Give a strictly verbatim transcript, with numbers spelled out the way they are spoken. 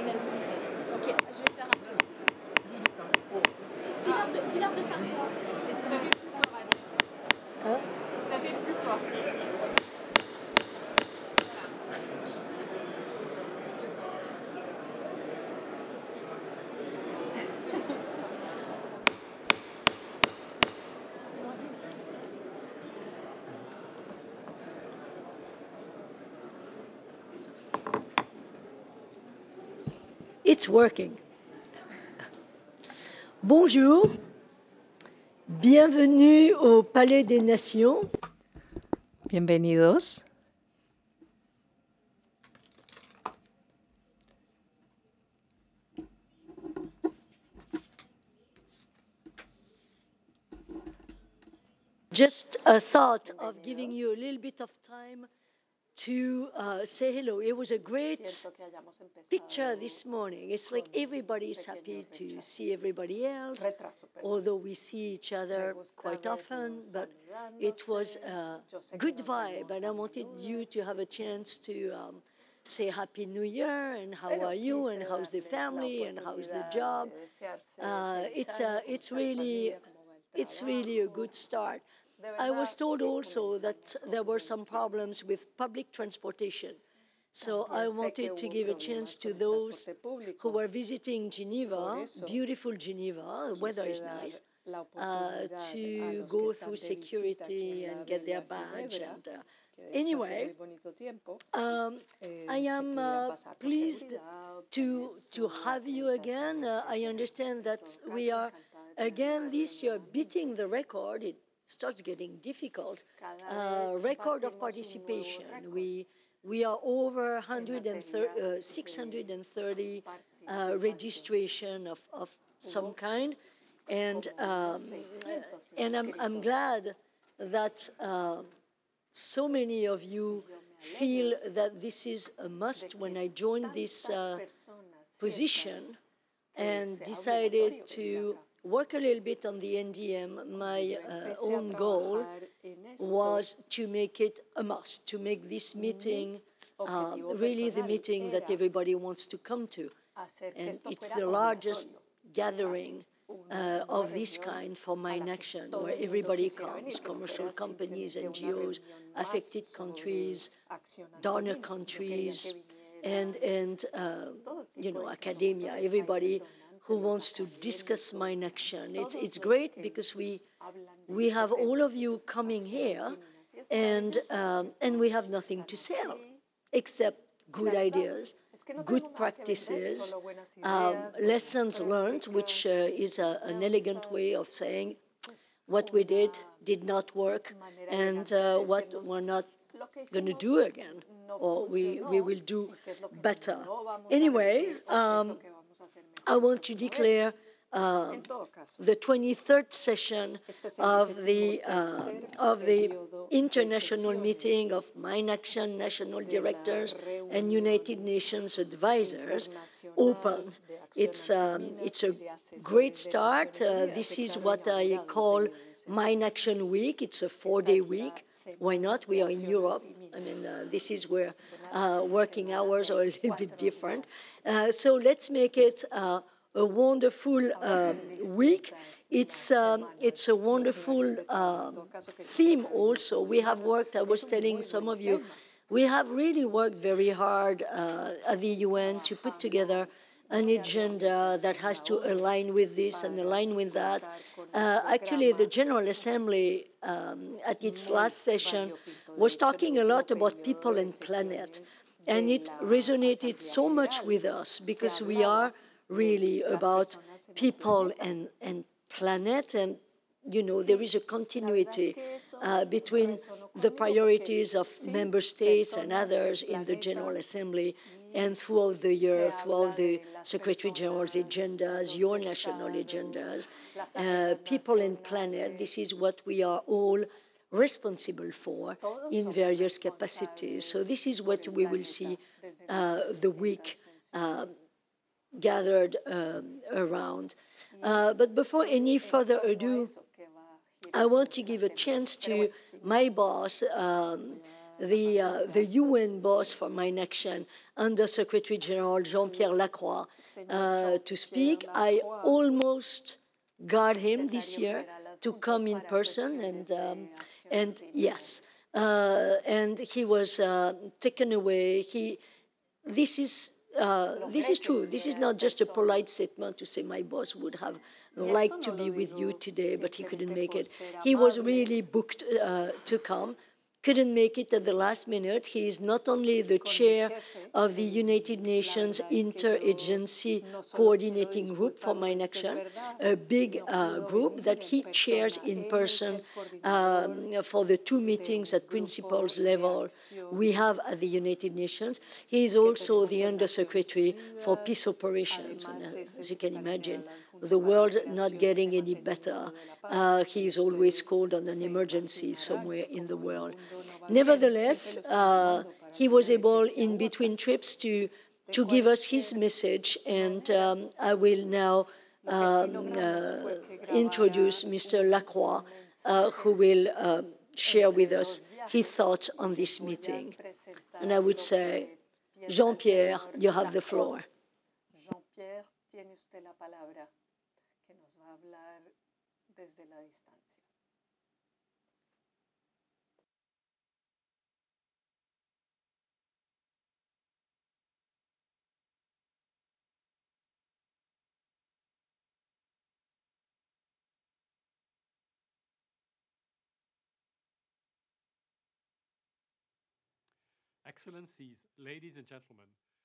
deuxième cité. Ok, je vais faire un truc. Dis-leur de, dis-leur de s'asseoir. Hein? Ça fait plus fort. It's working. Bonjour, bienvenue au Palais des Nations. Bienvenidos. Just a thought of giving you a little bit of time to uh, say hello. It was a great picture this morning. It's like everybody is happy to see everybody else, although we see each other quite often, but it was a good vibe, and I wanted you to have a chance to um, say Happy New Year, and how are you, and how's the family, and how's the job. Uh, it's, a, it's, really, it's really a good start. I was told also that there were some problems with public transportation. So I wanted to give a chance to those who were visiting Geneva, beautiful Geneva, the weather is nice, uh, to go through security and get their badge. And uh, anyway, um, I am uh, pleased to, to have you again. Uh, I understand that we are again this year beating the record. It starts getting difficult. Uh, record of participation. We we are over one hundred thirty, uh, six hundred thirty uh, registration of, of some kind, and um, and I'm I'm glad that uh, so many of you feel that this is a must. When I joined this uh, position and decided to work a little bit on the N D M, my uh, own goal was to make it a must, to make this meeting uh, really the meeting that everybody wants to come to. And it's the largest gathering uh, of this kind for MindAction, where everybody comes, commercial companies, N G Os, affected countries, donor countries, and, and uh, you know, academia, everybody who wants to discuss MindAction. It's, it's great because we, we have all of you coming here, and, um, and we have nothing to sell except good ideas, good practices, um, lessons learned, which uh, is a, an elegant way of saying what we did did not work, and uh, what we're not going to do again, or we, we will do better. Anyway, um, I want to declare uh, the twenty-third session of the, uh, of the international meeting of MindAction national directors and United Nations advisors open. It's, um, it's a great start. Uh, this is what I call MindAction Week. It's a four-day week. Why not? We are in Europe. I mean, uh, this is where uh, working hours are a little bit different. Uh, so let's make it uh, a wonderful um, week. It's, um, it's a wonderful um, theme also. We have worked, I was telling some of you, we have really worked very hard uh, at the U N to put together an agenda that has to align with this and align with that. Uh, actually, the General Assembly um, at its last session was talking a lot about people and planet. And it resonated so much with us because we are really about people and, and planet, and you know, there is a continuity uh, between the priorities of member states and others in the General Assembly and throughout the year, throughout the Secretary General's agendas, your national agendas, uh, people and planet. This is what we are all responsible for in various capacities. So this is what we will see uh, the week uh, gathered um, around. Uh, but before any further ado, I want to give a chance to my boss, um, the, uh, the U N boss for Mine Action, Under Secretary General Jean-Pierre Lacroix, uh, to speak. I almost got him this year to come in person, and, um, and yes, uh, and he was uh, taken away. He, this is uh, this is true. This is not just a polite statement to say my boss would have liked to be with you today, but he couldn't make it. He was really booked uh, to come, couldn't make it at the last minute. He is not only the chair of the United Nations Interagency Coordinating Group for Mine Action, a big uh, group that he chairs in person um, for the two meetings at principals level we have at the United Nations. He is also the Undersecretary for Peace Operations. And uh, as you can imagine, the world not getting any better, uh, he is always called on an emergency somewhere in the world. Nevertheless, uh, he was able, in between trips, to, to give us his message, and um, I will now um, uh, introduce Mister Lacroix, uh, who will uh, share with us his thoughts on this meeting. And I would say, Jean-Pierre, you have the floor. Jean-Pierre, tiene usted la palabra, que nos va a hablar desde la distancia. Excellencies, ladies and gentlemen,